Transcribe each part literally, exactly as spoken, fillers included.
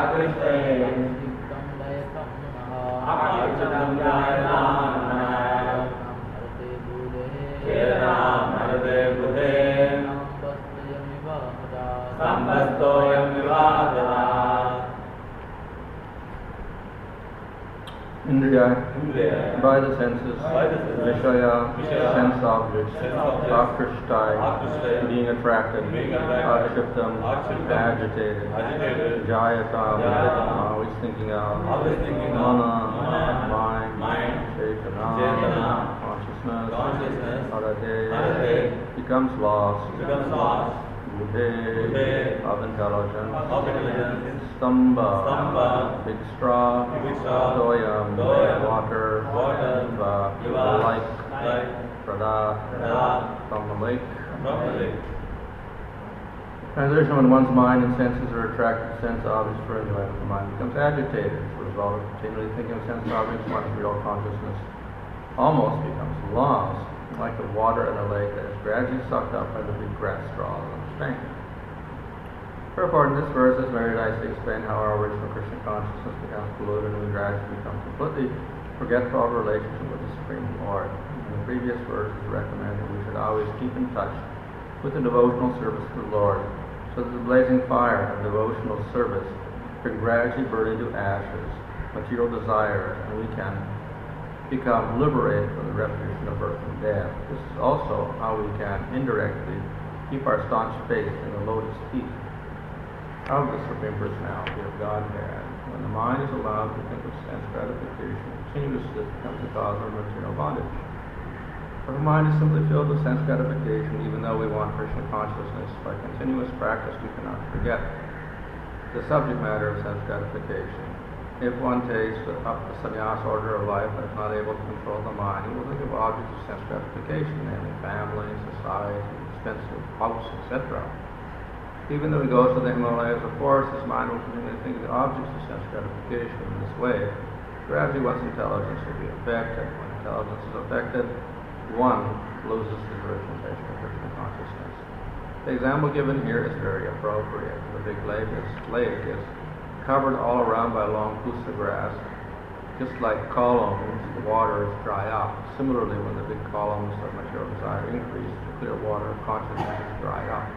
Indriya, by the senses, Vishaya, sense objects, Akrishtai, being attracted, Akshiptam, agitated, Jayatam, always thinking of, Mana, mind, Chaitana, consciousness, Arate, becomes lost, Buddhe, of intelligence, Stamba, big straw, Doyam, water, Jiva, like, Prada, from the lake. Translation: when one's mind and senses are attracted to sense objects for enjoyment, the mind becomes agitated. As a result of continually thinking of sense objects, one's real consciousness almost becomes lost, like the water in a lake that is gradually sucked up by the big grass straws on the bank. Therefore, in this verse, as very nicely explained how our original Krishna consciousness becomes polluted and we gradually become completely forgetful of our relationship with the Supreme Lord. In the previous verse, it is recommended that we should always keep in touch with the devotional service of the Lord, so that the blazing fire of devotional service can gradually burn into ashes, material desires, and we can become liberated from the repetition of birth and death. This is also how we can indirectly keep our staunch faith in the lotus feet of the Supreme Personality of Godhead. When the mind is allowed to think of sense gratification continuously, it becomes the cause of material bondage. If our mind is simply filled with sense gratification, even though we want Krishna consciousness, by continuous practice we cannot forget the subject matter of sense gratification. If one takes up the sannyas order of life and is not able to control the mind, he will think of objects of sense gratification, namely family, society, expensive house, et cetera. Even though he goes to the Himalayas or forest, his mind will continue to think of the objects of sense gratification. In this way, gradually one's intelligence will be affected. When intelligence is affected, one loses his original taste of Krishna consciousness. The example given here is very appropriate. The big lake is, lake is covered all around by long pusa grass. Just like columns, the water is dry up. Similarly, when the big columns of material desire increase, the clear water of consciousness is dried up.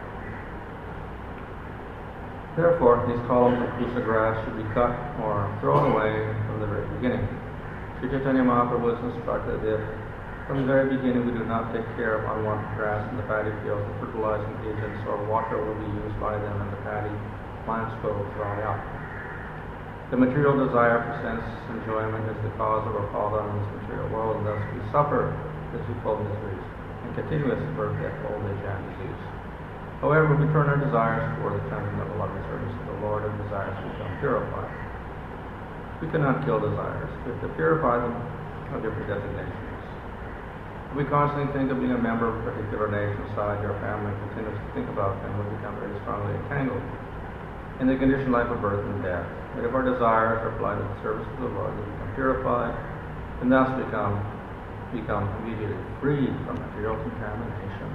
Therefore, these columns of pusa grass should be cut or thrown away from the very beginning. Sri Chaitanya Mahaprabhu is instructed that if from the very beginning we do not take care of unwanted grass in the paddy fields, the fertilizing agents or water will be used by them and the paddy plants will dry up. The material desire for sense enjoyment is the cause of our fall down in this material world, and thus we suffer the twofold miseries and continuous birth, death, old age, and disease. However, we turn our desires toward the transcendental loving service of the Lord, and desires become purified. We cannot kill desires. We have to purify them of different designations. If we constantly think of being a member of a particular nation, society, or family, and continuously think about them, we become very strongly entangled in the conditioned life of birth and death. But if our desires are applied to the service of the Lord, they become purified, and thus become, become immediately freed from material contamination.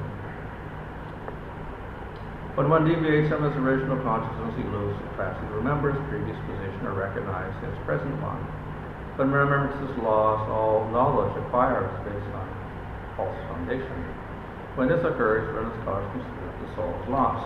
When one deviates from his original consciousness, he loses the capacity to remember his previous position or recognize his present one. When remembrance is lost, all knowledge acquired is based on false foundation. When this occurs, then its consciousness of the soul is lost.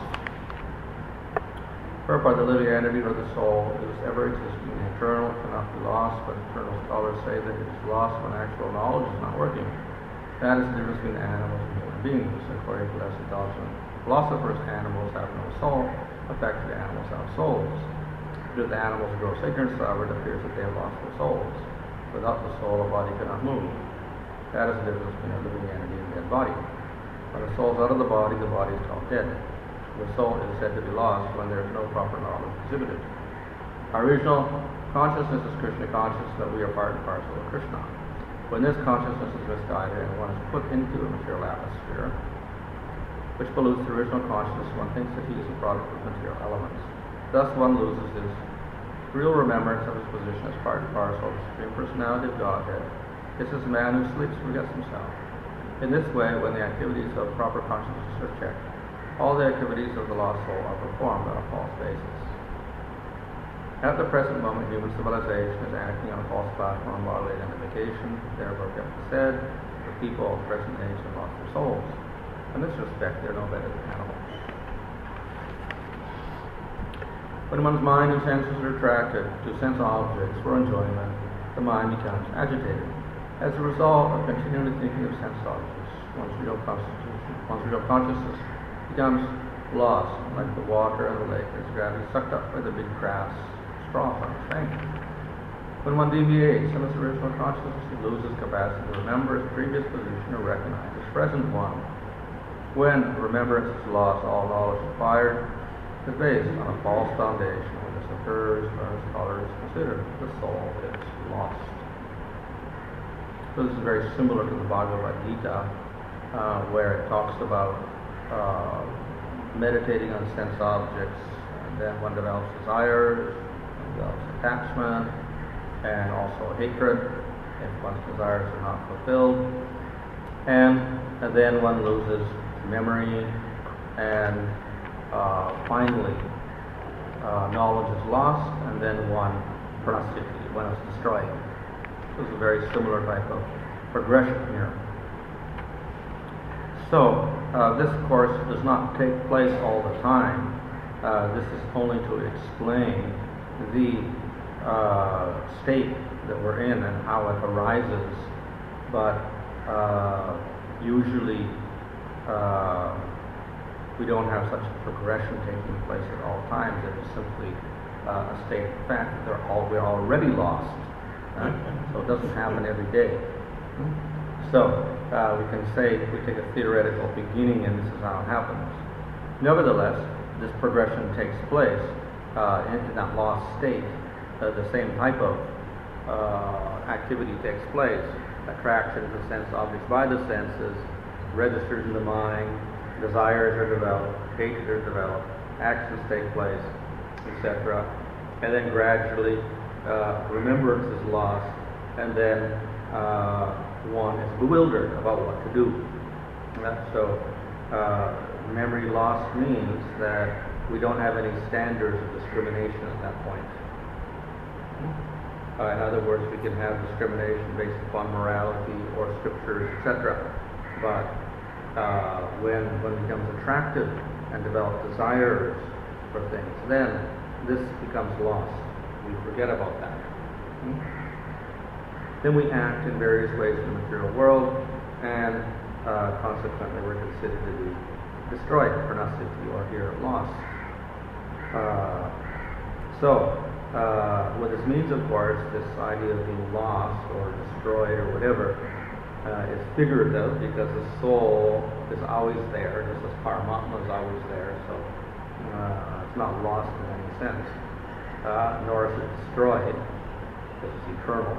Whereby the living entity or the soul is ever existing and eternal, cannot be lost, but eternal scholars say that it is lost when actual knowledge is not working. That is the difference between animals and human beings, according to less intelligent philosophers. Animals have no soul, effectively animals have souls. But if the animals grow ignorance, however, it appears that they have lost their souls. Without the soul, a body cannot move. That is the difference between a living entity and a dead body. When the soul is out of the body, the body is called dead. The soul is said to be lost when there is no proper knowledge exhibited. Our original consciousness is Krishna consciousness, that we are part and parcel of Krishna. When this consciousness is misguided and one is put into a material atmosphere, which pollutes the original consciousness, one thinks that he is a product of material elements. Thus one loses his real remembrance of his position as part and parcel of the Supreme Personality of Godhead. This is a man who sleeps forgets himself. In this way, when the activities of proper consciousness are checked, all the activities of the lost soul are performed on a false basis. At the present moment, human civilization is acting on a false platform, bodily identification. Therefore, it is said, the people of the present age have lost their souls. In this respect, they are no better than animals. When one's mind and senses are attracted to sense objects for enjoyment, the mind becomes agitated. As a result of continually thinking of sense objects, one's real consciousness, one's real consciousness becomes lost, like the water in the lake is gradually sucked up by the big crafts, straw from its bank. When one deviates from its original consciousness, he loses capacity to remember his previous position or recognize his present one. When remembrance is lost, all knowledge acquired is based on a false foundation. When this occurs, as scholars consider, the soul is lost. So this is very similar to the Bhagavad Gita, uh, where it talks about uh, meditating on sense objects, and then one develops desires, one develops attachment, and also hatred if one's desires are not fulfilled, and, and then one loses memory, and uh, finally uh, knowledge is lost, and then one pranasthiti, one is destroyed. This is a very similar type of progression here. So, uh, this of course does not take place all the time. Uh, this is only to explain the uh, state that we're in and how it arises, but uh, usually uh, we don't have such a progression taking place at all times. It is simply uh, a state of fact that they're all, we're already lost. Uh, so it doesn't happen every day. So uh, we can say we take a theoretical beginning and this is how it happens. Nevertheless, this progression takes place uh, in, in that lost state. Uh, the same type of uh, activity takes place. Attraction to sense objects by the senses registers in the mind, desires are developed, hatred is developed, actions take place, et cetera. And then gradually uh, remembrance is lost, and then uh, one is bewildered about what to do. Uh, so uh, memory loss means that we don't have any standards of discrimination at that point. Uh, in other words, we can have discrimination based upon morality or scriptures, et cetera. But uh, when one becomes attracted and develops desires for things, then this becomes lost. We forget about that. Hmm? Then we act in various ways in the material world, and uh, consequently we're considered to be destroyed, pranasthiti, or here lost. Uh, so, uh, what this means, of course, this idea of being lost or destroyed or whatever, uh, is figurative because the soul is always there, just as Paramatma is always there, so uh, it's not lost in any sense, uh, nor is it destroyed, because it's eternal.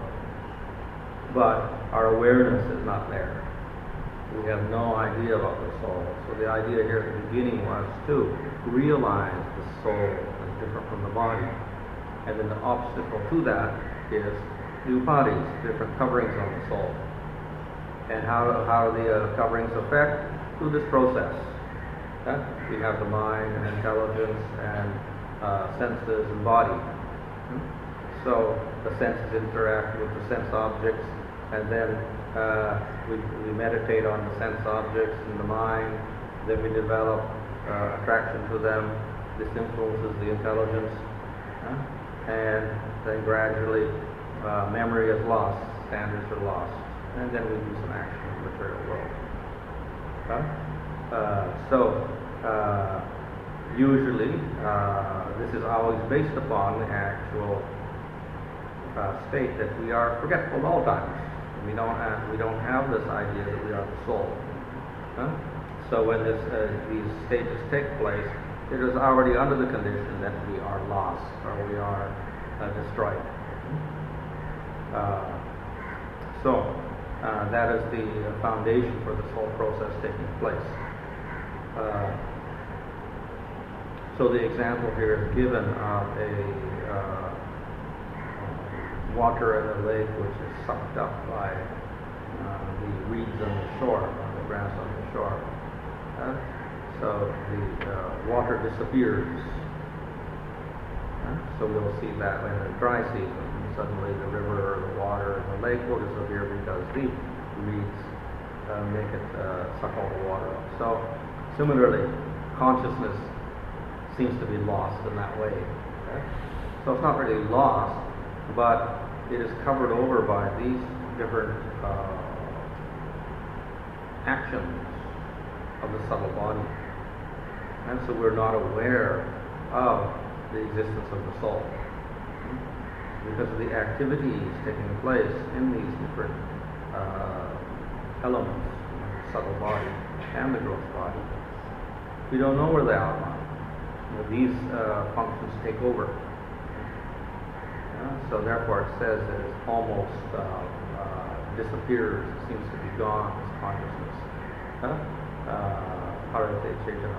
But our awareness is not there. We have no idea about the soul. So the idea here at the beginning was to realize the soul is different from the body. And then the obstacle to that is the upadis, different coverings on the soul. And how, how the uh, coverings affect? Through this process. Okay? We have the mind and intelligence and uh, senses and body. So the senses interact with the sense objects, and then uh, we, we meditate on the sense objects in the mind, then we develop uh, attraction to them. This influences the intelligence, uh, and then gradually uh, memory is lost, standards are lost, and then we do some action in the material world. Okay? Uh, so uh, usually uh, this is always based upon the actual Uh, state that we are forgetful at all times. We don't have, we don't have this idea that we are the soul. Huh? So when this, uh, these stages take place, it is already under the condition that we are lost or we are uh, destroyed. Uh, so uh, that is the foundation for this whole process taking place. Uh, so the example here is given of a uh, water in the lake which is sucked up by uh, the reeds on the shore, on the grass on the shore. Uh, so the uh, water disappears. Uh, so we'll see that in the dry season. Suddenly the river or the water and the lake will disappear because the reeds uh, make it uh, suck all the water up. So similarly, consciousness seems to be lost in that way. Okay? So it's not really lost, but it is covered over by these different uh, actions of the subtle body. And so we're not aware of the existence of the soul because of the activities taking place in these different uh, elements, the subtle body and the gross body. We don't know where they are. You know, these uh, functions take over. Yeah, so therefore it says that it almost uh, uh, disappears, it seems to be gone, this consciousness. Huh? Uh, Harate Chaitana.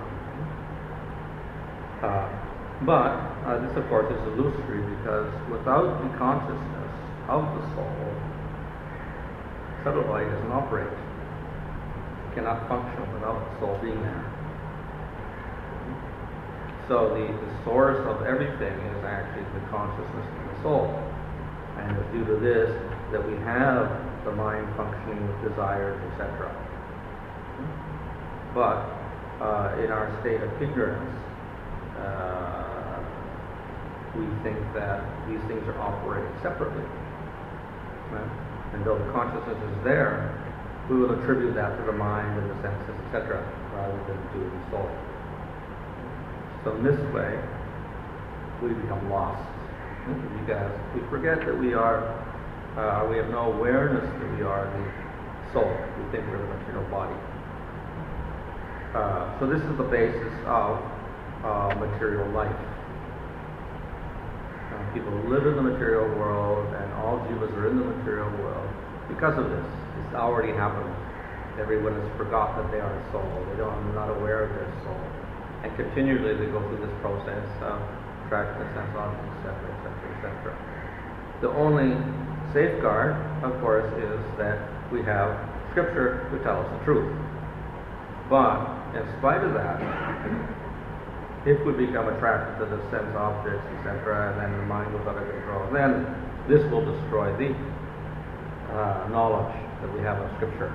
Uh, but uh, this, of course, is illusory because without the consciousness of the soul, subtle body doesn't operate. It cannot function without the soul being there. So the, the source of everything is actually the consciousness of the soul. And it's due to this that we have the mind functioning with desires, et cetera. But uh, in our state of ignorance, uh, we think that these things are operating separately. Right? And though the consciousness is there, we will attribute that to the mind and the senses, et cetera, rather than to the soul. So in this way, we become lost. Because we forget that we are, uh, we have no awareness that we are the soul. We think we're the material body. Uh, so this is the basis of uh, material life. Uh, people live in the material world, and all jivas are in the material world because of this. It's already happened. Everyone has forgotten that they are a soul. They don't, they're not aware of their soul. And continually they go through this process of attracting the sense objects, et cetera, et cetera, et cetera. The only safeguard, of course, is that we have Scripture to tell us the truth. But in spite of that, if we become attracted to the sense objects, et cetera, and then the mind goes out of control, then this will destroy the uh, knowledge that we have of Scripture.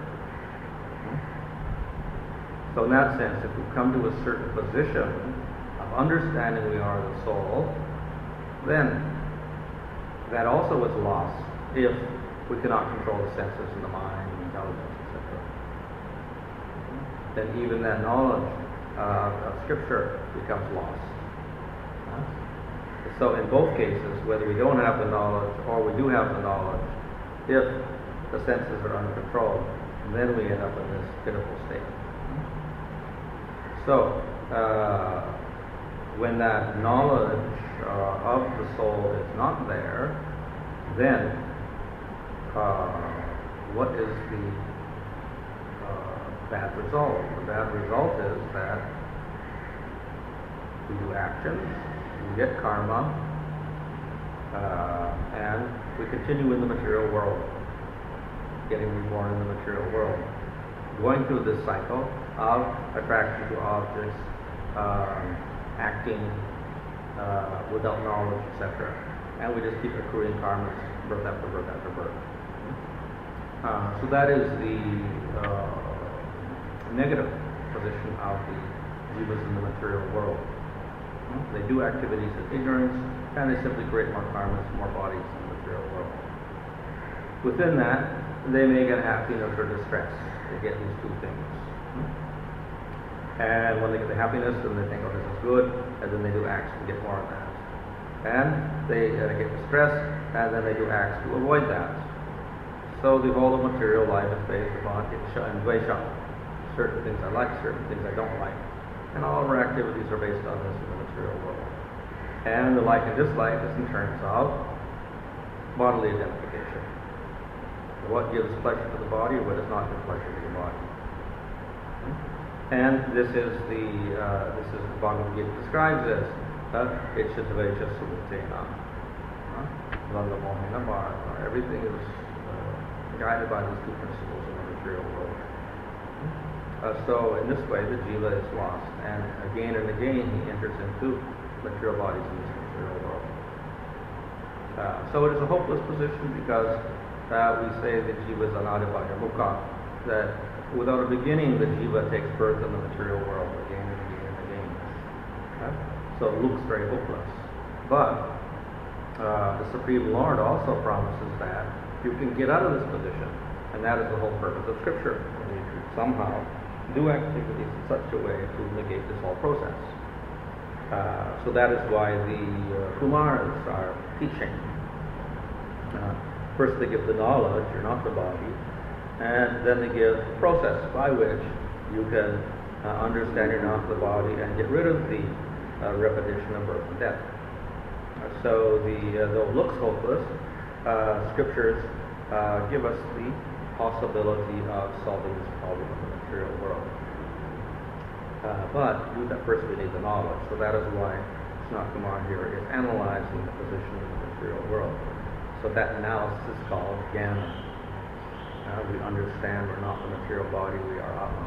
So in that sense, if we come to a certain position of understanding we are the soul, then that also is lost if we cannot control the senses and the mind and intelligence, et cetera. Then even that knowledge uh, of Scripture becomes lost. Uh, so in both cases, whether we don't have the knowledge or we do have the knowledge, if the senses are uncontrolled, then we end up in this pitiful state. So, uh, when that knowledge uh, of the soul is not there, then uh, what is the uh, bad result? The bad result is that we do actions, we get karma, uh, and we continue in the material world, getting reborn in the material world, going through this cycle of attraction to objects, um, acting uh, without knowledge, et cetera. And we just keep accruing karmas, birth after birth after birth. Uh, so that is the uh, negative position of the jivas in the material world. They do activities of ignorance, and they simply create more karmas, more bodies in the material world. Within that, they may get happiness or distress. They get these two things. And when they get the happiness, then they think, oh, this is good, and then they do acts to get more of that. And they uh, get distressed, and then they do acts to avoid that. So the whole of material life is based upon Ichcha and Dvesha. Certain things I like, certain things I don't like. And all of our activities are based on this in the material world. And the like and dislike is in terms of bodily identification. What gives pleasure to the body, or what does not give pleasure to the body. And this is the uh, this is the Bhagavad Gita describes this. Ichcha Dvesha Sumutena. Langa Mohena Bharata. Everything is uh, guided by these two principles in the material world. Uh, so in this way, the jiva is lost, and again and again he enters into material bodies in this material world. Uh, so it is a hopeless position because uh, we say that jiva is anadibhaya mukha, that without a beginning the jiva takes birth in the material world again and again and again. Okay? So it looks very hopeless. But uh, the Supreme Lord also promises that you can get out of this position, and that is the whole purpose of Scripture. We somehow do activities in such a way to negate this whole process. Uh, so that is why the uh, Kumars are teaching. Uh, first they give the knowledge, you're not the body, and then they give the process by which you can uh, understand you're not the body and get rid of the uh, repetition of birth and death. Uh, so the, uh, though it looks hopeless, uh, scriptures uh, give us the possibility of solving this problem in the material world. Uh, but to do that first we need the knowledge. So that is why Sanat Kumar here is analyzing the position of the material world. So that analysis is called Jnana. Uh, we understand we're not the material body, we are Atma.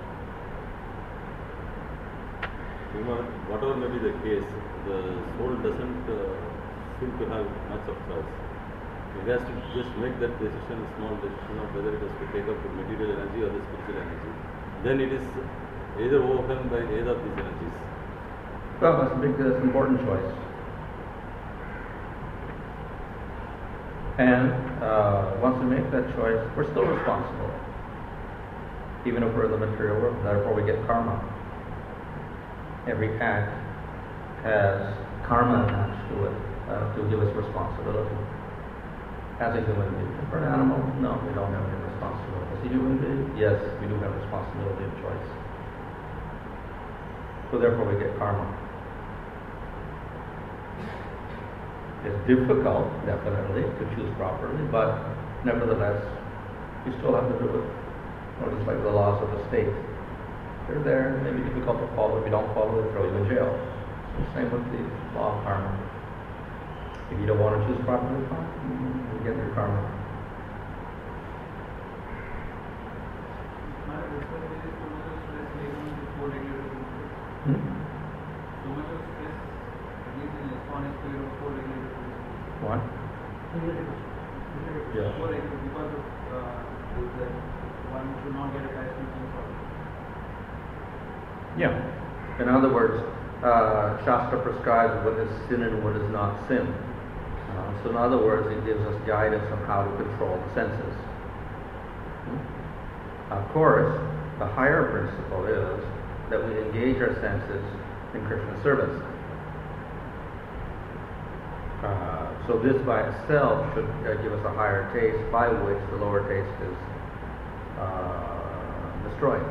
Whatever may be the case, the soul doesn't uh, seem to have much of choice. It has to just make that decision, small decision of whether it has to take up the material energy or the spiritual energy. Then it is either overwhelmed by either of these energies. Well, that's a big, that's an important choice. And uh, once we make that choice, we're still responsible, even if we're in the material world. Therefore, we get karma. Every act has karma attached to it uh, to give us responsibility. As a human being, for an animal, no, we don't have any responsibility. As a human being, yes, we do have responsibility of choice. So therefore, we get karma. It's difficult, definitely, to choose properly, but nevertheless, you still have to do it. Or just like the laws of the state. They're there, they may be difficult to follow. If you don't follow, they throw you in jail. So same with the law of karma. If you don't want to choose properly, fine, you get your karma. Hmm? So much of stress, at least in ISKCON, is clear of co-regulated principles. What? Yeah. Co-regulated because of uh, this, that one should not get attached to some sort. Yeah. In other words, uh, Shastra prescribes what is sin and what is not sin. Uh, so in other words, it gives us guidance on how to control the senses. Hmm? Of course, the higher principle is that we engage our senses in Krishna service. Uh, so this by itself should uh, give us a higher taste by which the lower taste is uh, destroyed.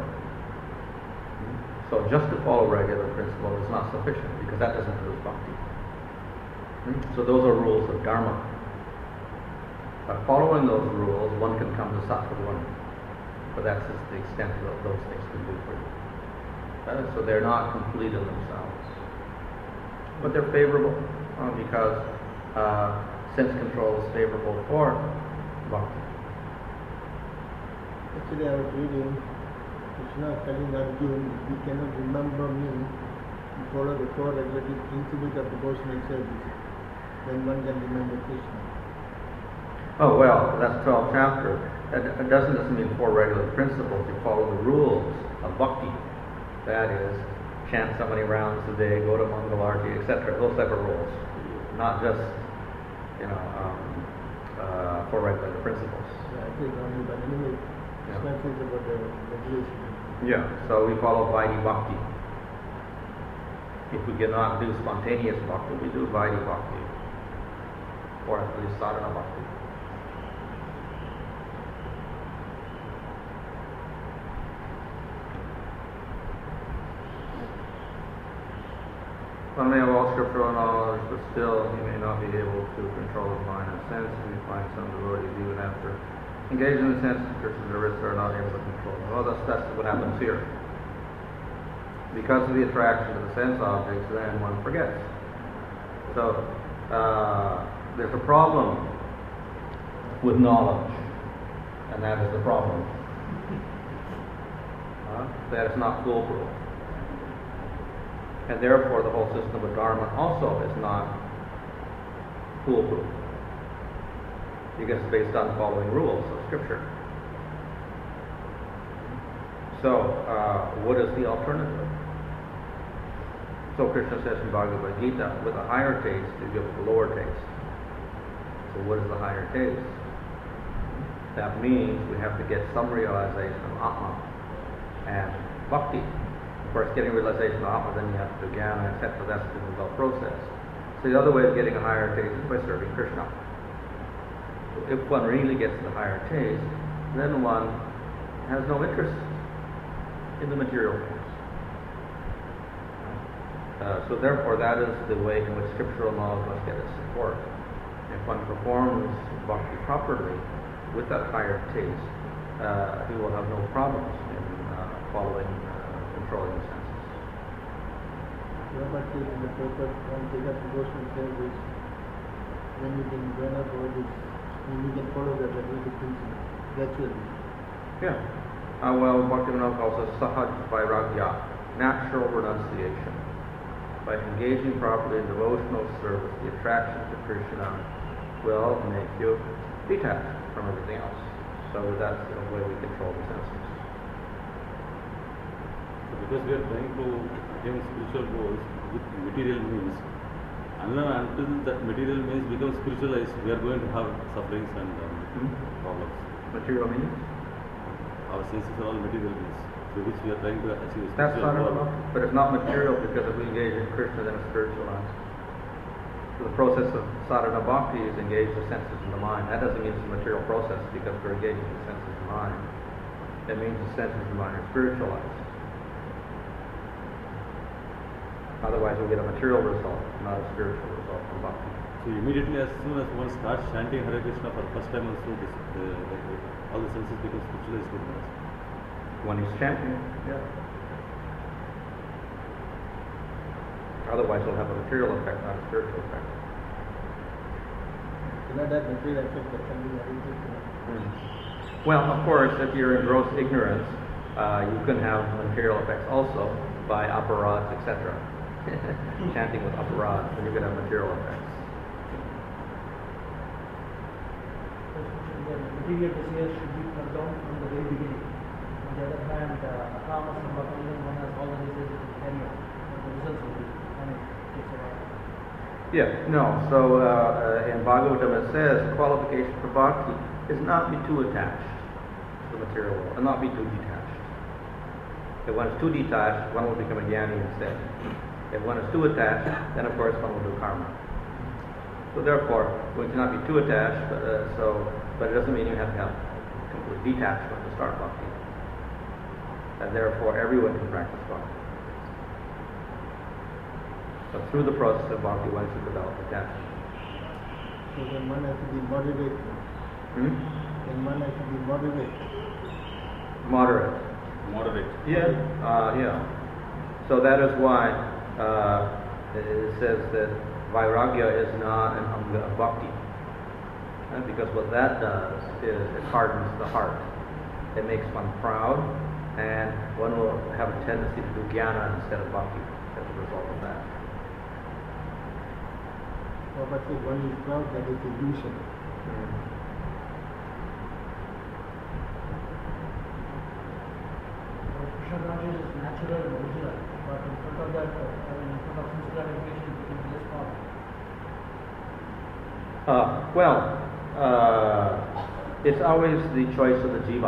So just to follow regular principle is not sufficient because that doesn't produce bhakti. Hmm? So those are rules of dharma. By following those rules, one can come to sattva-guna. But that's just the extent of those things can do for you. Uh, so they're not complete in themselves. But they're favorable uh, because uh, sense control is favorable for bhakti. Actually, I was reading Krishna telling Arjuna, if you cannot remember me, you follow the four regulative principles of devotional service, then one can remember Krishna. Oh, well, that's twelfth chapter. It doesn't just mean four regular principles. You follow the rules of bhakti. That is, chant so many rounds a day, go to Mangalarti, et cetera. Those type of rules, not just, you know, um, uh, four regular principles. Yeah, I think only, but anyway, Krishna Yeah. says about the regulation. Yeah. So we follow Vaidhi Bhakti. If we cannot do spontaneous bhakti, we do Vaidhi Bhakti, or at least sadhana bhakti. One may have all scriptural knowledge, but still he may not be able to control his mind and sense, and we find some devotees even after engaging in the senses, Krishna and Arista are not able to control them. Well, that's, that's what happens here. Because of the attraction to the sense objects, then one forgets. So, uh, there's a problem with knowledge, and that is the problem. Uh, that is not foolproof. And therefore, the whole system of Dharma also is not foolproof. because it's based on following rules of Scripture. So, uh, what is the alternative? So Krishna says in Bhagavad Gita, with a higher taste, you give a lower taste. So what is the higher taste? That means we have to get some realization of Atma and Bhakti. Of course, getting realization of Atma, then you have to do Jnana, et cetera. That's the developed process. So the other way of getting a higher taste is by serving Krishna. So if one really gets the higher taste, then one has no interest in the material things. Uh, so therefore, that is the way in which scriptural knowledge must get its support. If one performs bhakti properly, with that higher taste, uh, he will have no problems in uh, following, uh, controlling the senses. Prabhupada says in the paper, one Tejas devotional says is, when you can join up all this, when you can follow the Advaita principle, gradually. Yeah. Uh, well, Bhaktivinoda calls it sahaj vairagya, natural renunciation. By engaging properly in devotional service, the attraction to Krishna will make you detached from everything else. So that's the way we control the senses. So because we are trying to attain spiritual goals with material means, unless and until that material means becomes spiritualized, we are going to have sufferings and um, Hmm? problems. Material means? Our senses are all material means, through which we are trying to achieve That's spiritual not goal. enough, but it's not material because if we engage in Krishna, then it's spiritualized. So the process of sadhana bhakti is engage the senses and the mind. That doesn't mean it's a material process because we're engaging the senses and mind. It means the senses and mind are spiritualized. Otherwise, we'll get a material result, not a spiritual result from bhakti. So immediately as soon as one starts chanting Hare Krishna for the first time also, this, uh, like, all the senses become spiritualized with us. When he's chanting, yeah. Otherwise, it'll have a material effect, not a spiritual effect. Cannot have material effect of something that is Mm. Well, of course, if you're in gross ignorance, uh, you can have material effects also by aparads, et cetera. Chanting with aparads, then you can have material effects. The material desires should be cut down from the very beginning. On the other hand, uh, Akamas and Bhakti, one has all the desires to carry on. The results will be, I mean, takes a while. Yeah, no. So uh, uh, in Bhagavatam it says the qualification for bhakti is not be too attached to the material world, and not be too detached. If one is too detached, one will become a jnani instead. If one is too attached, then of course one will do karma. So therefore, we cannot be too attached. But, uh, so, but it doesn't mean you have to have complete detachment to start bhakti. And therefore, everyone can practice bhakti. But through the process of bhakti, one should develop attachment. So then one has to be moderate. Hmm? Then one has to be moderate. Moderate. Moderate. Yeah. Uh, yeah. So that is why uh, it says that vairagya is not an anga of bhakti. Uh, because what that does is it hardens the heart. It makes one proud, and one will have a tendency to do jnana instead of bhakti as a result of that. Prabhupada says one is proud, that is illusion. Krishna consciousness is natural and original, but in front of that, uh, I mean, in front of physical education, it becomes less powerful. Uh, well, uh, it's always the choice of the jiva.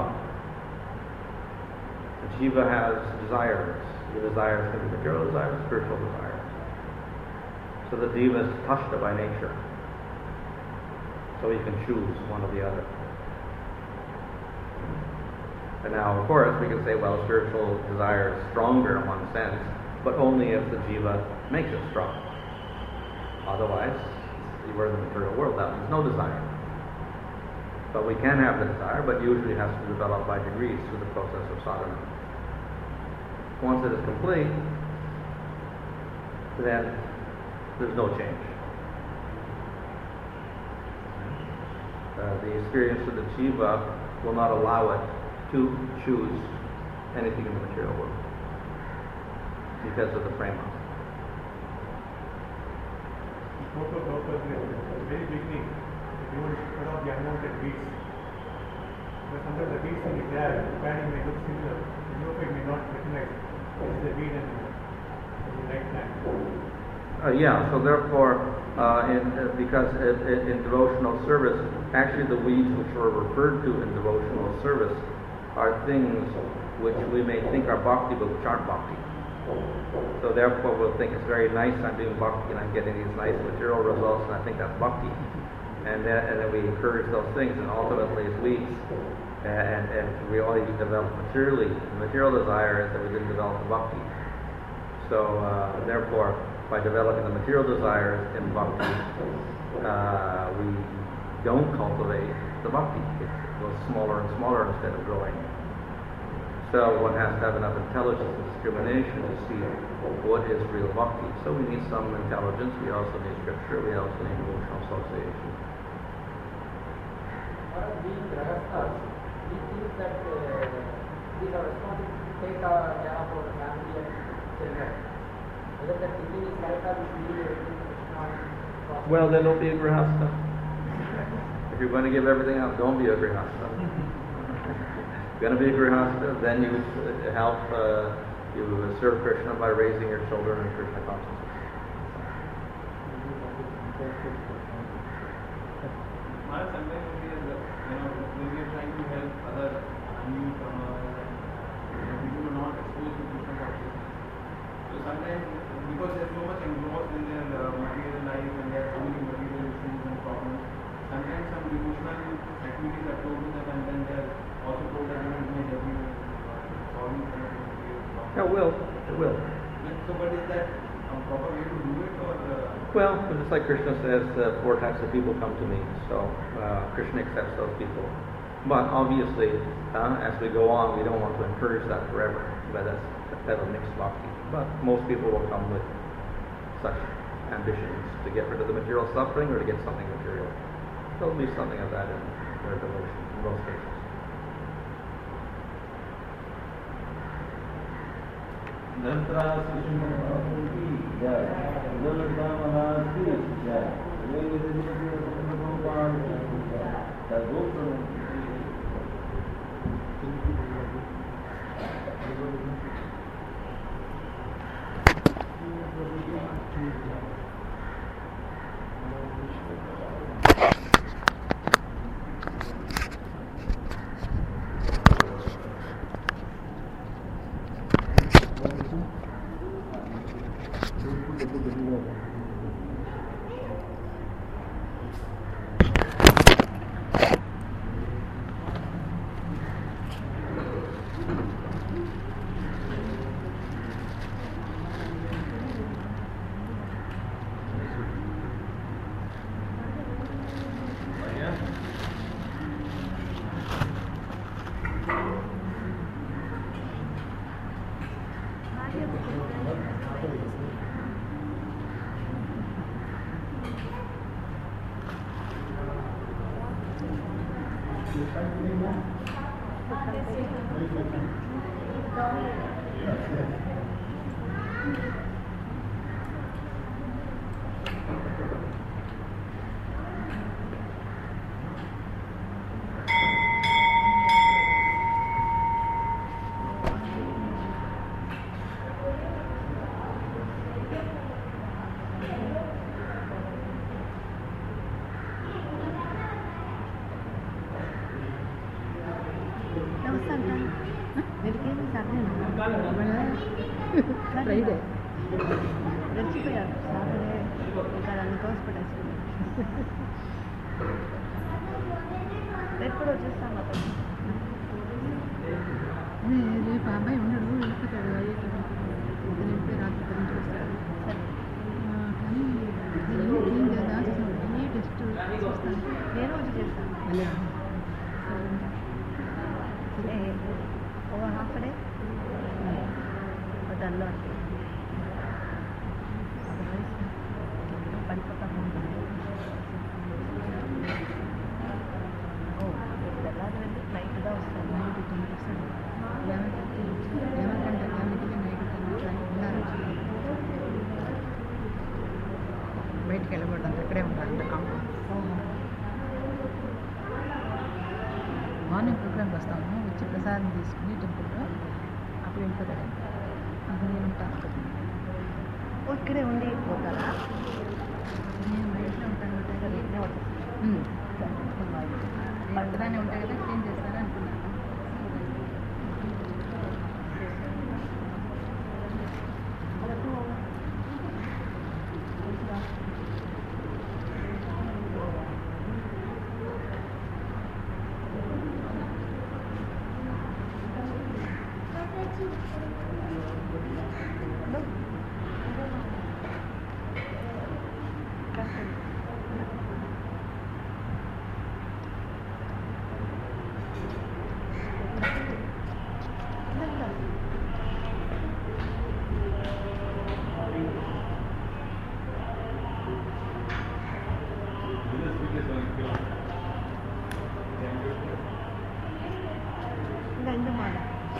The jiva has desires. The desires can be material desires, spiritual desires. So the jiva is tashta by nature. So you can choose one or the other. And now, of course, we can say, well, spiritual desire is stronger in one sense, but only if the jiva makes it strong. Otherwise, you were in the material world, that means no desire. But we can have the desire, but usually it has to be developed by degrees through the process of sadhana. Once it is complete, then there's no change. Uh, the experience of the jiva will not allow it to choose anything in the material world because of the prema. Spoke about at the very beginning, if you want to cut off the unwanted beads. But sometimes the beads in the grab, the padding may look similar. The neophyte may not recognize this is the bead and at the right time. Uh, yeah, so therefore, uh, in, uh, because in, in, in devotional service, actually the weeds which were referred to in devotional service are things which we may think are bhakti, but which aren't bhakti. So therefore we'll think it's very nice, I'm doing bhakti and I'm getting these nice material results, and I think that's bhakti. And then, and then we encourage those things, and ultimately it's weeds. And, and we only develop materially. The material desire is that we didn't develop the bhakti. So uh, therefore, by developing the material desires in bhakti, uh, we don't cultivate the bhakti. It goes smaller and smaller instead of growing. So one has to have enough intelligence and discrimination to see what is real bhakti. So we need some intelligence. We also need scripture. We also need emotional association. For us being grahasthas, we think that uh, these are responsible to take our care of our family and children. Whether that thinking is correct or we should leave everything to Krishna and Well, then don't be a grihastha. If you're going to give everything up, don't be a grihastha. If you're going to be a grihastha, then you help, uh, you serve Krishna by raising your children in Krishna consciousness. Maharaj, sometimes we are, you know, when we are trying to help other newcomers and people who are not exposed to Krishna consciousness. So sometimes, because they are so much engrossed in their uh, material life and there are so many material issues and problems, sometimes some devotional activities are told to them and then they are also told that you know, it may help you solving some of the material problems. It will. It will. So, but is that a proper way to do it or? Uh, Well, just like Krishna says, uh, four types of people come to me. So uh, Krishna accepts those people. But obviously, uh, as we go on, we don't want to encourage that forever. But that's that's a mixed bhakti. But most people will come with such ambitions to get rid of the material suffering or to get something material. There'll be something of that in their devotion in most cases. Friday. రెచ్చిపోయారు Saturday ఇంకా అన్ని hospitals రేపు కూడా వచ్చేస్తాను అతను రేపు అబ్బాయి ఉన్నాడు వెళ్ళిపోతాడు అయ్యేటప్పుడు ఇతను వెళ్ళిపోయి రాత్రి నుంచి వస్తాడు కానీ ఏం కదా ఏ టెస్ట్ చూస్తాను నేను వచ్చి చేస్తాను ఒక హాఫ్ డే దానిలో అంటే పడిపోతా ఉంటుంది తెల్లారి వెళ్ళి నైట్గా వస్తాను నైట్ తొమ్మిది వస్తాను లెవెన్ లెవెన్ కంటే లెవెన్కి నైట్ ఉన్నారు బయటికి వెళ్ళకూడదు అక్కడే ఉంటాను కాంపౌండ్ మార్నింగ్ ప్రోగ్రామ్కి వస్తాము, వచ్చి ప్రసాదం తీసుకుని టెంపుల్లో అప్పుడు వెళ్ళిపోతాడు. అప్పుడు నేను ఉంటాను. ఇక్కడే ఉండి పోతారా? నేను మా ఇంట్లో ఉంటాను. ఒక్కదాన్ని ఉంటాయి కదా, క్లీన్ చేస్తాను అనుకున్నాను. இந்த மாலை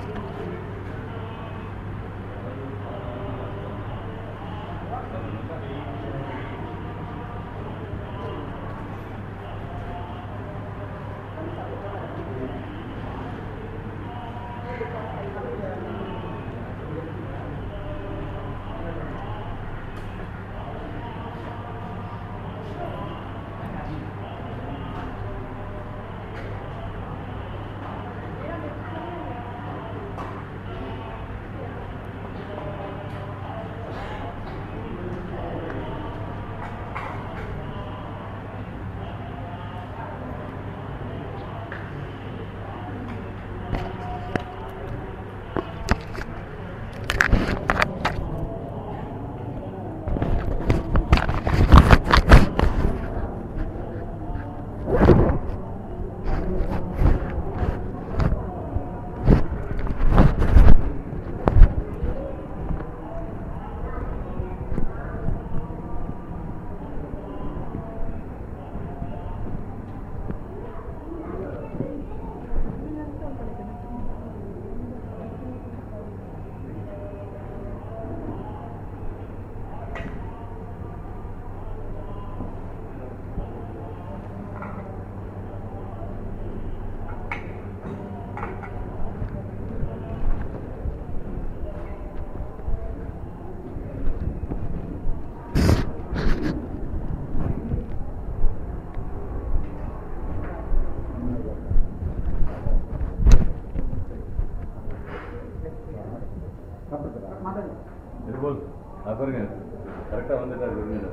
बोल பாருங்க கரெக்டா வந்துட்டாரு விருந்தினர்.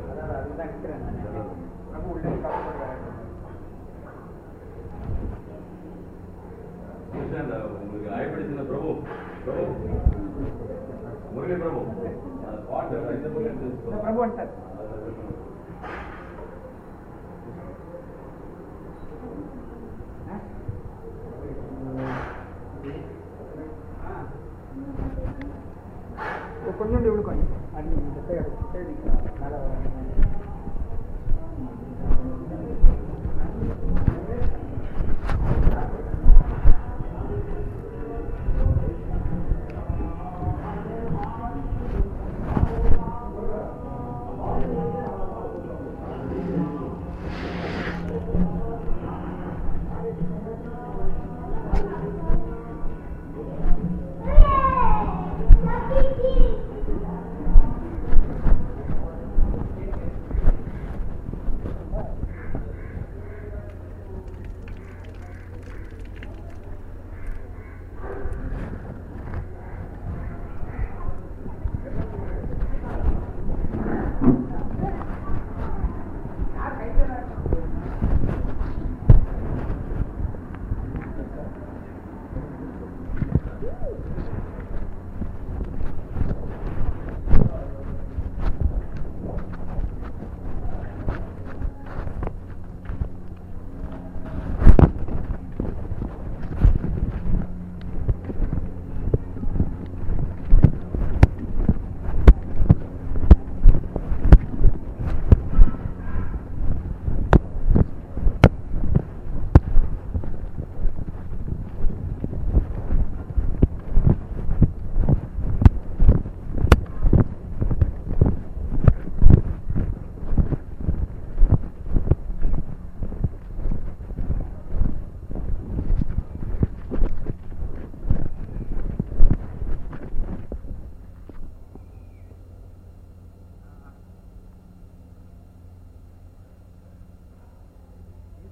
உங்களுக்கு ஆயப்படுத்தின பிரபு பிரபு முருகை பிரபு பாட்டு இந்த பிரபு అంటారు. కొంచెం ఉడుకోండి అది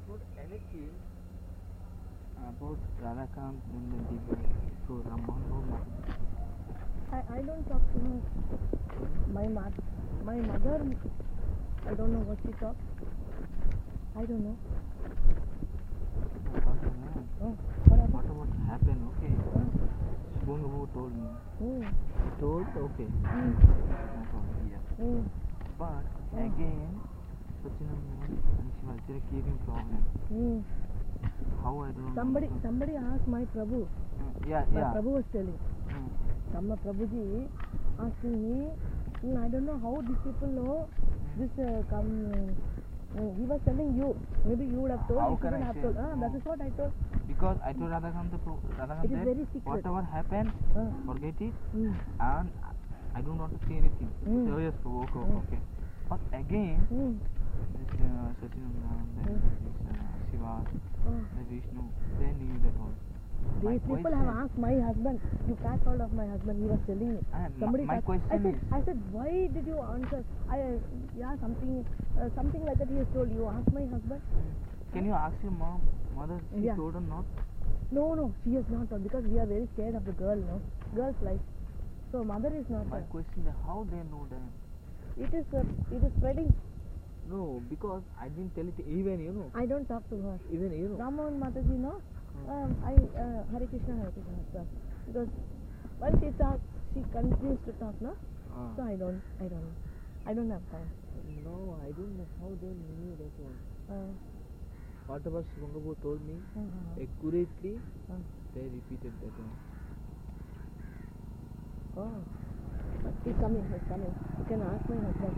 about anything about Radhakant and the Divya to Raman Roma. I, I don't talk to her. My mother, my mother, I don't know what she talks. I don't know. What happened? Oh, what What happened? about happened? Okay. Oh. Bungabu told me. Mm. Told okay. Mm. No problem here. Mm. But Oh. again, Sachinam and she was a keeping problem. Mm. How I don't Somebody, know. somebody asked my Prabhu. Mm, yeah, My yeah. Prabhu was telling. Mm. Sama Prabhuji asking me, mm, I don't know how these people know this uh, come. Uh, he was telling you. Maybe you would have told. How You can shouldn't I have say? told. Ah, that No. is what I told. Because I told Radhakant, Radhakant It is that very secret. whatever happened, Ah. forget it, Mm. and I don't want to say anything. Mm. So yes, okay, okay, Mm. okay. But again, Mm. this uh, Sachinam, then Mm. this uh, Shiva, Oh. the Vishnu, they knew that all. My These people question- have asked my husband. You catch hold of my husband. He was telling me. And my- Somebody my asked- question I said, is- I said, why did you answer? I uh, yeah, something, uh, something like that. He has told you. Ask my husband. Can you ask your mom, mother, she Yeah. told or not? No, no, she has not told because we are very scared of the girl. No, girl's life. So mother is not. My there. question is how they know them? It is, uh, it is spreading. No, because I didn't tell it even, you know, I don't talk to her. even you know. Raman Mataji, no. Um, I uh, Hare Krishna, Hare Krishna, sir. Because when she talks, she continues to talk, no. Ah. So I don't, I don't, I don't have time. No, I don't know how they knew that one. Uh, Whatever Shivangabu told me, uh, uh, accurately, uh. they repeated that one. Oh, he's coming, he's coming. You can ask my husband.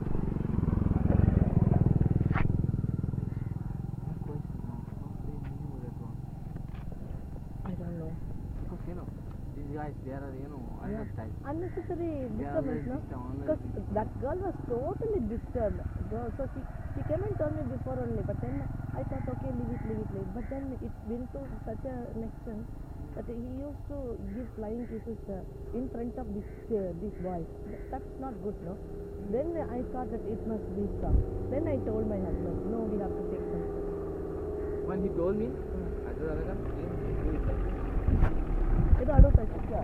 My question now, how they knew that one? I don't know. Because you know, these guys, they are, you know, Yeah. other type. Unnecessary They are disturbance, very no? disturbed, always Because disturbed. that girl was totally disturbed. Girl, so she, she came and told me before only, but then I thought, okay, leave it, leave it, leave it. But then it went to such a, an extent that he used to give flying kisses uh, in front of this uh, these boys. Th- That's not good, no? Then I thought that it must be stopped. Then I told my husband, no, we have to take some steps. When he told me, Hmm. I told Radhakant, do it like this. ಇದು ಅಡು ತಕ್ಷ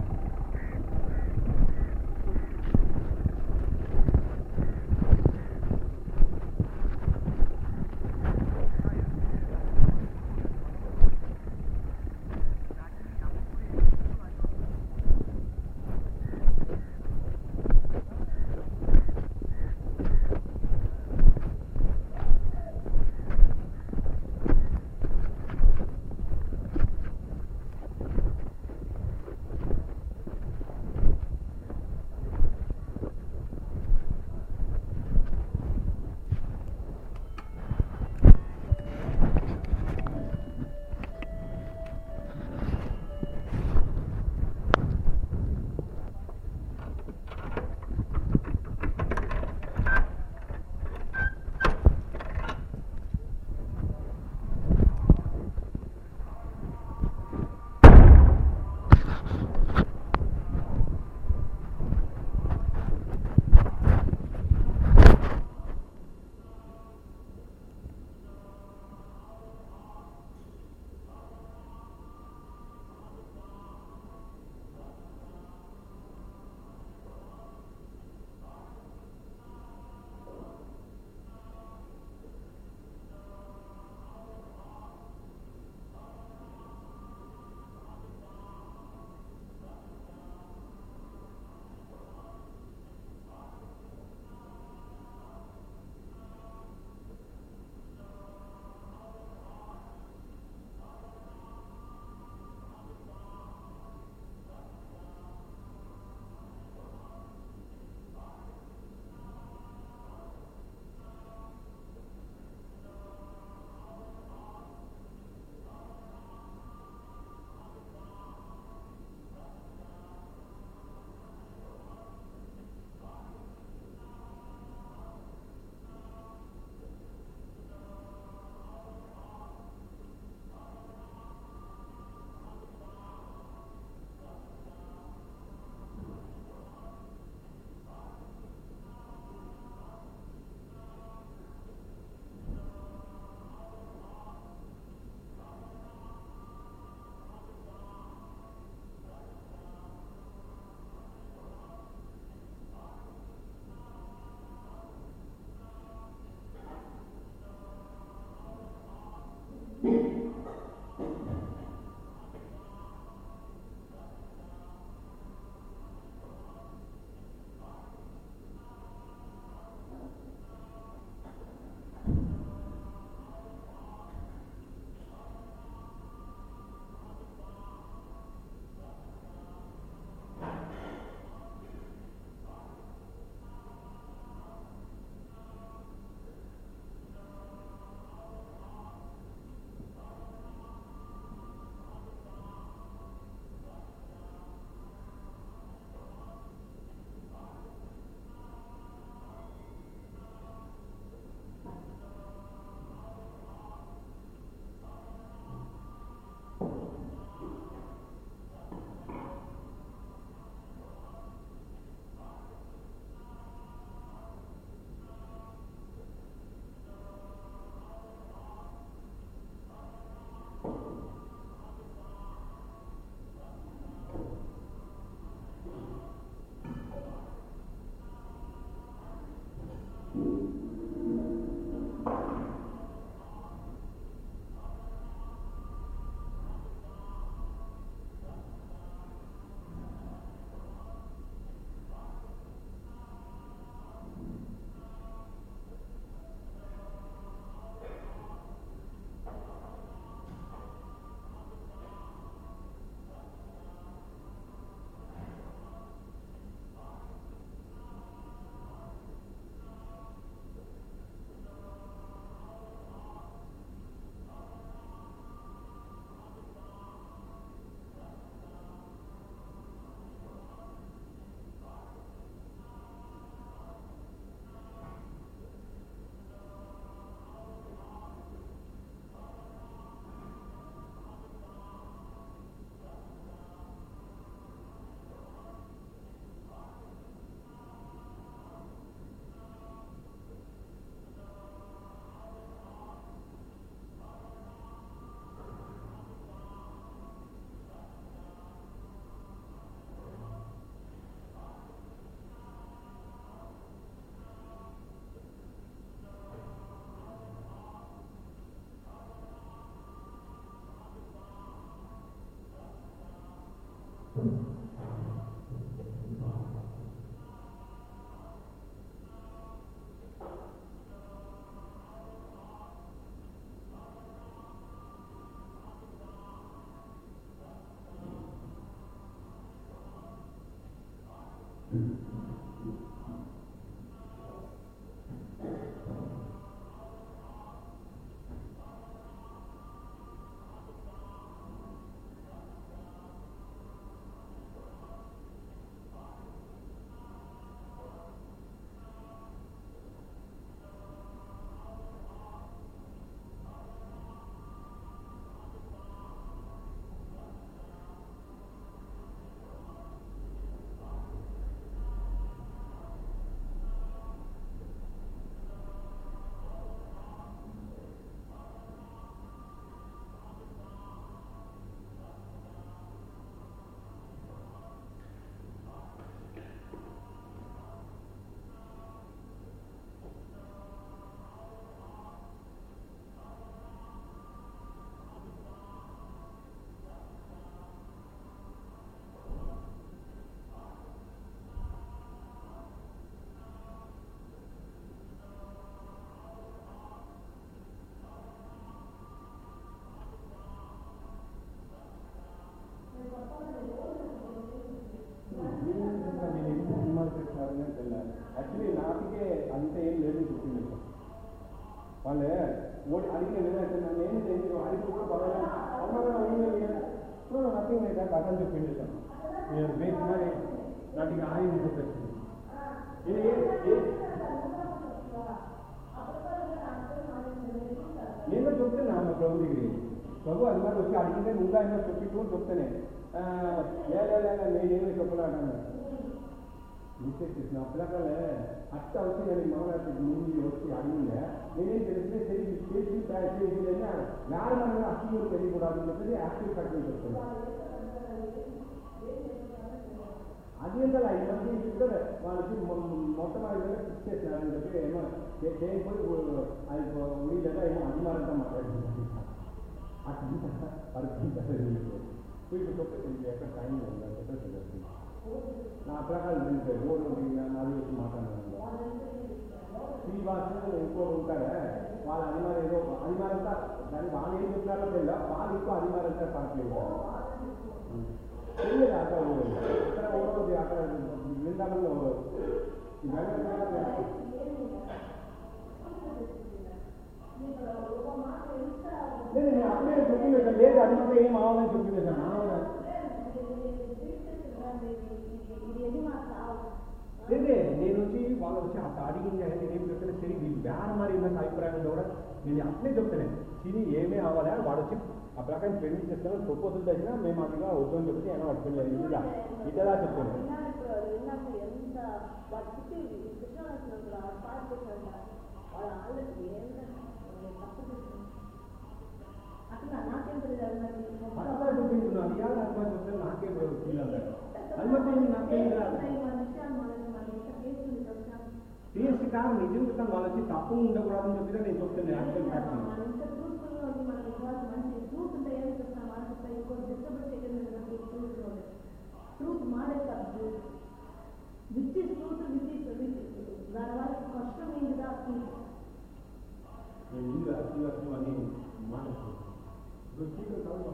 actually నాకే అంత ఏం లేదు చెప్పింది వాళ్ళు ఓడి అడిగిన నేను నేను అడిగి కూడా పర్వాలేదు నథింగ్ లైక్ దట్ అదని చెప్పింది సార్ మీరు బేస్ మరి నాటికి ఆయన చెప్పేసి నేను చెప్తున్నా మా ప్రభు దగ్గర ప్రభు అది మరి వచ్చి అడిగితే ముందు ఆయన చెప్పిట్టు చెప్తానే నేనేమీ చెప్పలేను మిస్టేక్ చేసిన పిల్లకాయలే అట్ట వచ్చి నేను మగవాటి ముందు వచ్చి అడిగిందే నేనేం తెలిస్తే సరి చేసి తయారు చేసిందైనా వేరే మన అసలు తెలియకూడదు చెప్పేసి యాక్టివ్ కట్టింగ్ చెప్తాను అది ఎంత ఈ మధ్య చూస్తే వాళ్ళకి మొట్టమొదటి ఫిక్స్ చేసినారని చెప్పి ఏమో చేయకపోయి అది ఉడిలేదా ఏమో అధిమారంతా మాట్లాడుతుంది అట్లా పరిస్థితి వీళ్ళు చెప్పేసి ఎక్కడ టైం ఉందని చెప్పేసి చెప్తుంది నా ప్రకారం తెలిసే ఓటు అది వచ్చి మాట్లాడాను శ్రీవాసు ఇంకోటి ఉంటారే వాళ్ళ అధిమారం ఏదో అధిమారంతా దాన్ని వాళ్ళు ఏం చెప్తున్నారో తెలియదు వాళ్ళు ఇంకో అధిమారంతా పడట్లేదు తెలియదు అక్కడ అక్కడ ఓడదు అక్కడ బృందావనంలో లేదు నేను అప్పుడే చెప్పింది సార్ లేదు అది మాత్రం ఏం అవ్వాలని చెప్పింది సార్ నా లేదే నేను వచ్చి వాళ్ళు వచ్చి అట్లా అడిగింది అంటే నేనేం చెప్తాను సరే వీళ్ళు వేరే మరి ఉన్న అభిప్రాయంలో కూడా నేను అట్లే చెప్తాను తిని ఏమీ అవ్వాలా వాడు వచ్చి ఆ ప్రకారం పెళ్లి చేస్తాను ప్రపోజల్ తెచ్చినా మేము అట్లా వద్దు అని చెప్తే ఏమో పట్టుకోలేదు ఇలా ఇట్లా చెప్తాను అట్లా చూపించున్నాను ఇవాళ అనుమతి వస్తే నాకే ఫీల్ అవుతాడు అనుమతి నాకేం రాదు టేస్ట్ కాదు నిజం చెప్తాను వాళ్ళు వచ్చి తప్పు ఉండకూడదని చెప్పినా నేను చెప్తాను యాక్చువల్ ఫ్యాక్ట్ ట్రూత్ మాడేస్తారు which is truth which is దాని వాళ్ళకి కష్టమైందిగా నేను ఇల్లు అసలు అసలు అని మాట్లాడుతున్నాను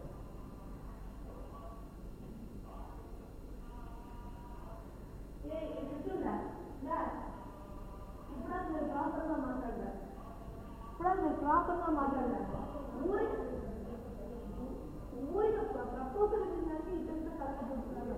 ఇప్పుడు మీరు ప్రాపర్గా మాట్లాడారు ఇప్పుడు మీరు ప్రాపర్గా మాట్లాడారు ఊరి ఊరికి ప్రపోజల్ ఏంటంటే ఇదంతా కష్టపడుతున్నారు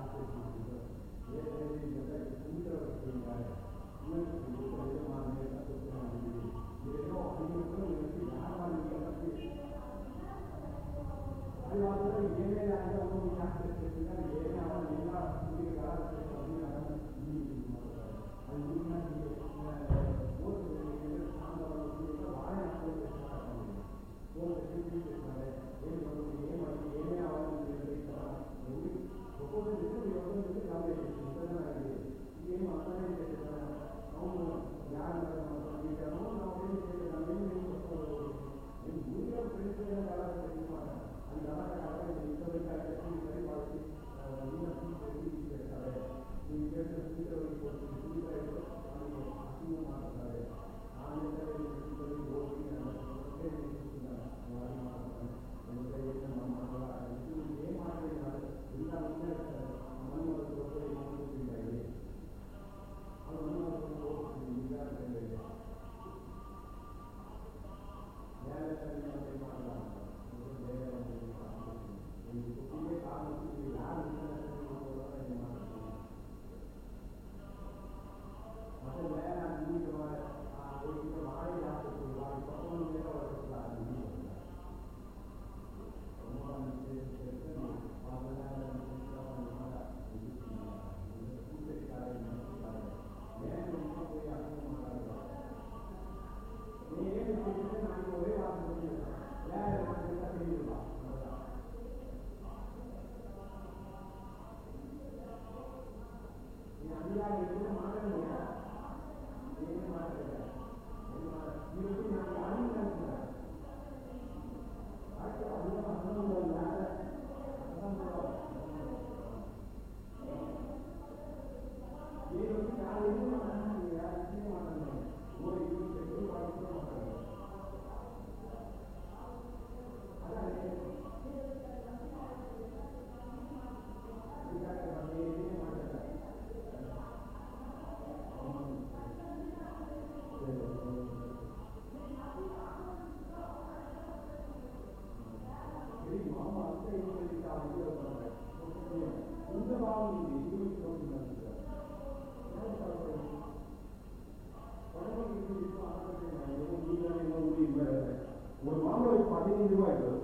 ஒரு மாம்பழம் பதினைந்து ரூபாய் இருக்குது.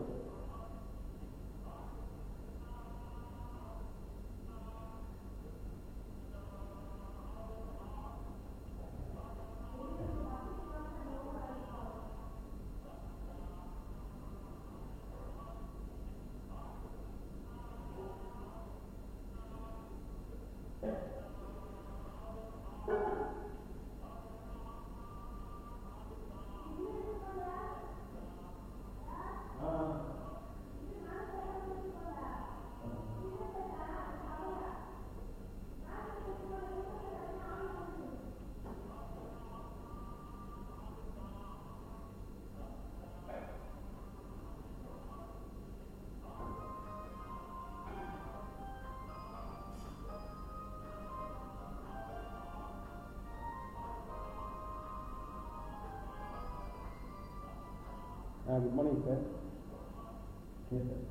Uh, good morning, sir. Yes, sir.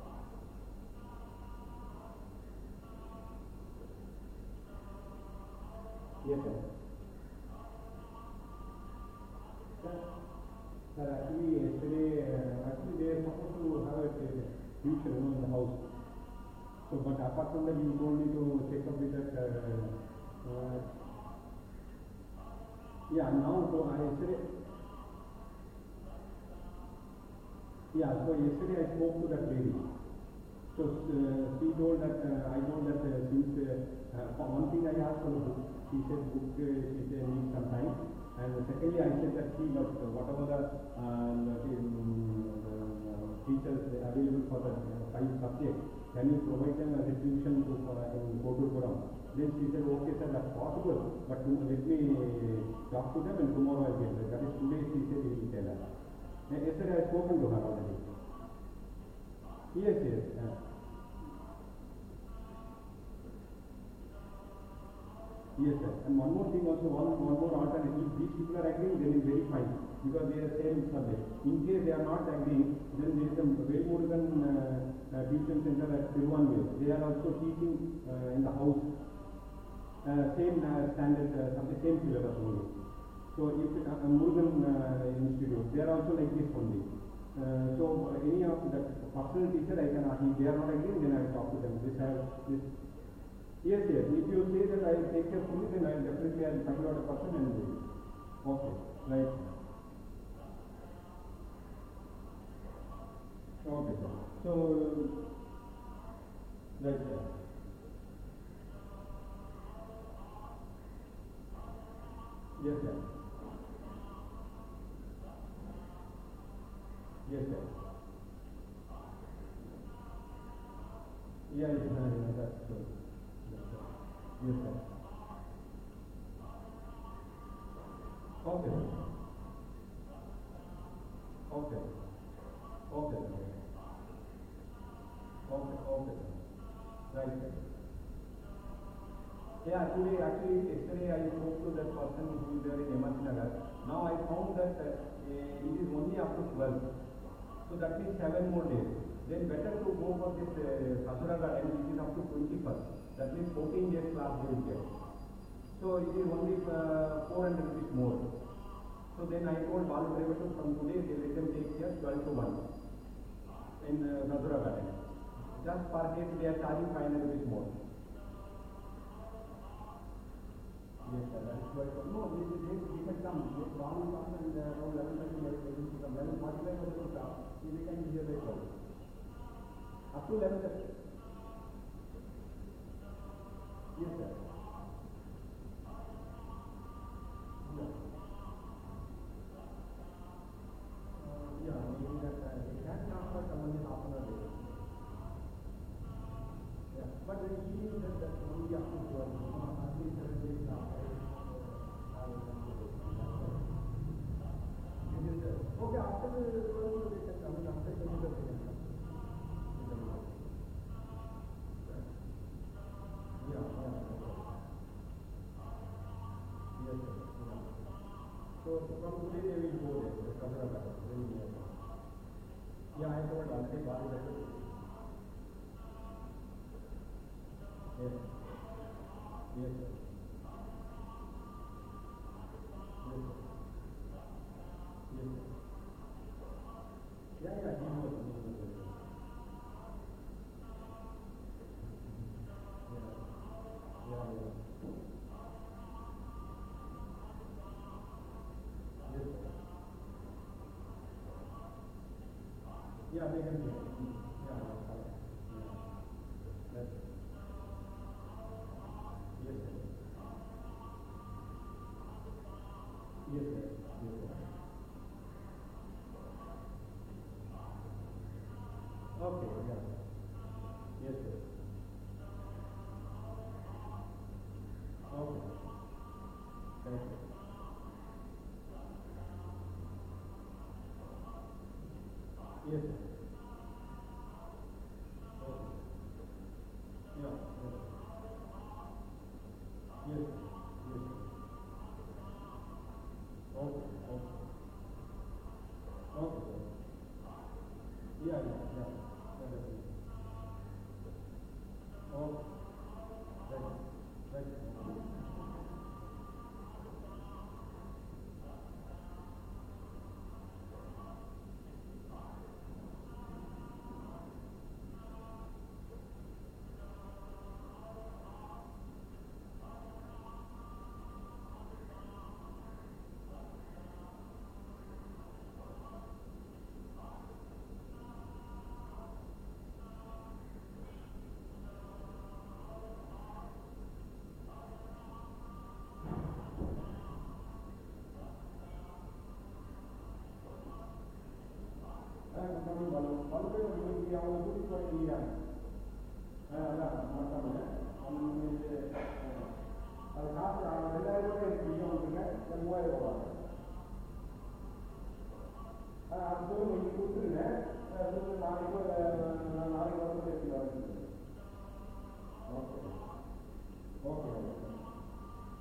Yes, sir. Sir, sir actually, yesterday, uh, actually they are supposed to have a future in the house. So, but apart from that, you told me to check up with that. Uh, uh, yeah, now, so I yesterday. Yeah, so yesterday I spoke to that lady. So uh, she told that, uh, I told that uh, since, uh, uh, for one thing I asked for the book, she said book, uh, she said needs some time. And secondly I said that she, but uh, whatever the uh, uh, teachers available for the uh, five subjects, can you provide them as a tuition to uh, in Kotupuram? Then she said, okay sir, that's possible, but to, let me talk to them and tomorrow I'll get there. That is today she said he will tell her. Yesterday I have spoken to her already. Yes, yes. Uh, Yes, sir. And one more thing also, one, one more alternative. If these people are agreeing, then it's very fine because they are same subject. In case they are not agreeing, then there is a Velmurugan uh, uh, tuition center at Tiruvanmiyur. They are also teaching uh, in the house, uh, same uh, standard, uh, something same syllabus only. So if uh, uh, Murugan uh, Institute, they are also like this only. Uh, so any of the personal teacher, I can ask. If they are not agreeing, then I will talk to them. This I have this. Yes, yes. If you say that I will take care fully, then I will definitely I will find out a person and do it. Okay, right. Okay, sir. So, right, sir. Yes, sir. Yes, sir. Yeah, yeah, yeah, that's true. Yes, sir. Okay. Okay. Okay. Okay, okay. Right, sir. Yeah, today, actually, yesterday I spoke to that person who is there in M R C Nagar. Now I found that uh, it is only up to twelve. So that means seven more days. Then better to go for this uh, Kasura Garden, which is up to twenty-first. That means fourteen days class they will get. So it is only uh, four hundred rupees more. So then I told Balu Driver to from today they let them take here twelve to one in uh, Kasura Garden. Just per day they are charging five hundred rupees more. Yes, sir. That is quite no. They they they can come. They Balu comes and uh, around eleven thirty they will come. eleven forty-five also come. They can be here by twelve. Up to eleven thirty. Yes, sir. Yeah. Uh, yeah, maybe that uh, they can transfer someone in half an hour later. Yeah, but the evening that that only up to twelve. At least seven days after. Okay, after the twelve they can come. After the twelve they can come. Yeah, yeah. Yes, sir. Yeah. So from today they will go there. The Kasura Garden, very near. Yeah, I told already Balu Driver. Yes. Yes, sir. Yes, sir. Yes, sir. Yeah, yeah, he knows. He knows. Yeah, yeah. Yes, sir. Yeah, they can do it. Yeah, yeah, correct. Yeah. That's it. Yes, sir. Yes, sir. Yes, sir. Okay, yeah. Yes, sir. Okay. Thank you. Yes, sir. Okay. Yeah, yes, sir. Yes, sir. Yes, sir. Okay, okay. Okay, sir. Yeah, yeah, yeah. That is it. Okay. Thank you. Thank you. ಅವನು ಕೂಡಿಕೊಂಡಿದ್ದೀರ ಅಲ್ಲ ಮಾಡ್ತಾನೆ ಅವನಿಗೆ அது காசு ரெண்டாயிரம் ரூபாய் விஷயம் வந்துருங்க மூவாயிரம் ரூபாய் அது சொல்லுங்க நீங்கள் கொடுத்துருங்க நாளைக்கு நாளைக்கு வந்து எடுத்துக்கலாம் ஓகே ஓகே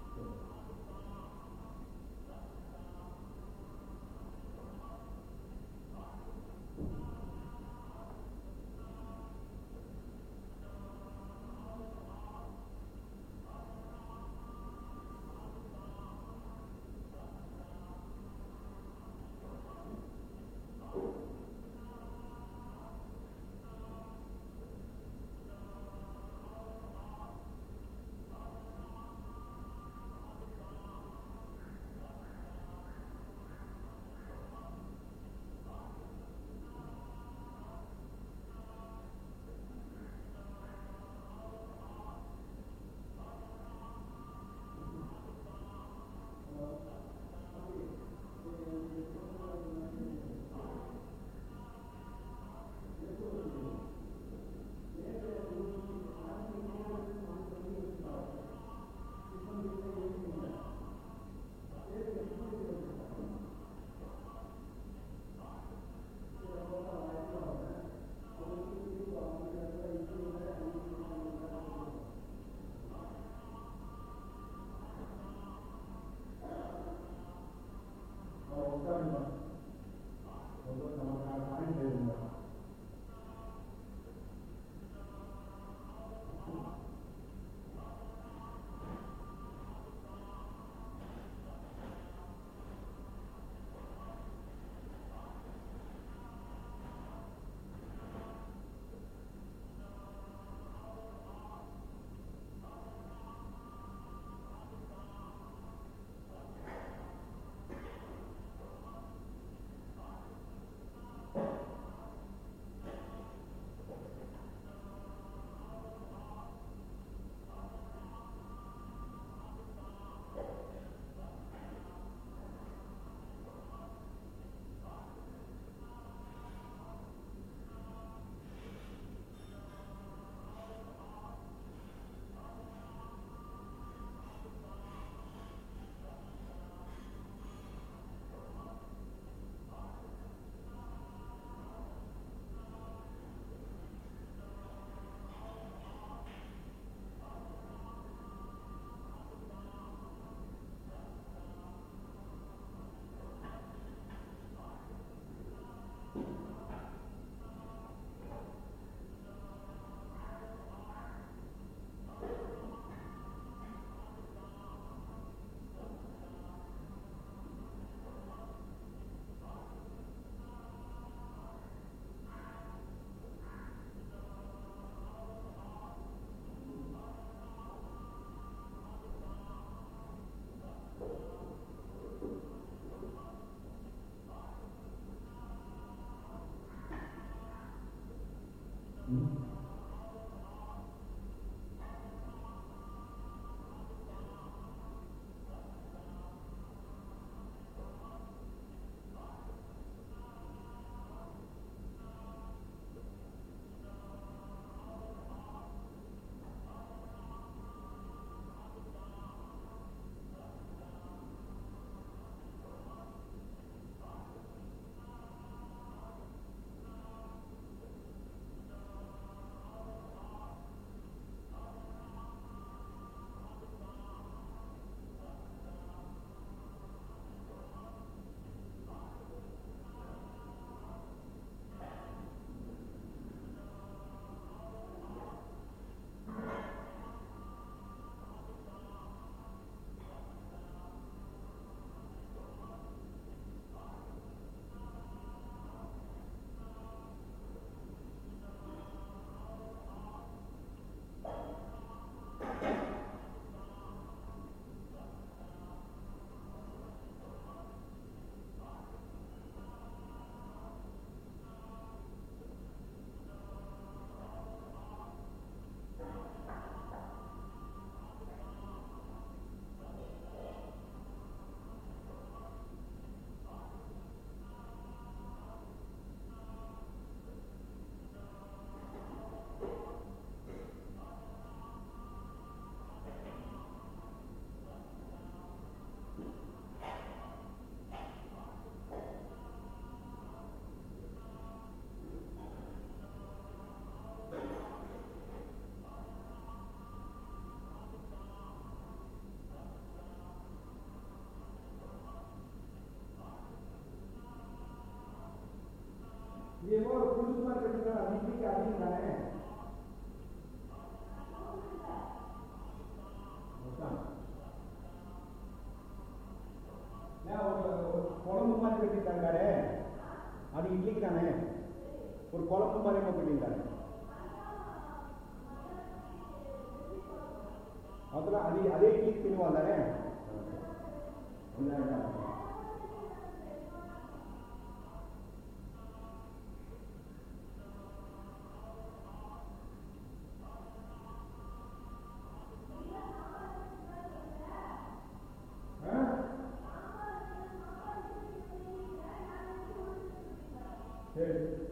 புதுசு மாதிரி கட்டிருக்காங்க அது இட்லிக்கு அதிகம் தானே ஒரு குழம்பு மாதிரி கட்டிருக்காரு அது இட்லிக்கு தானே ஒரு குழம்பு மாதிரி கட்டிருக்காரு அதுல அதே அதே இட்லிக்கு தின்னுவாங்க தானே சரி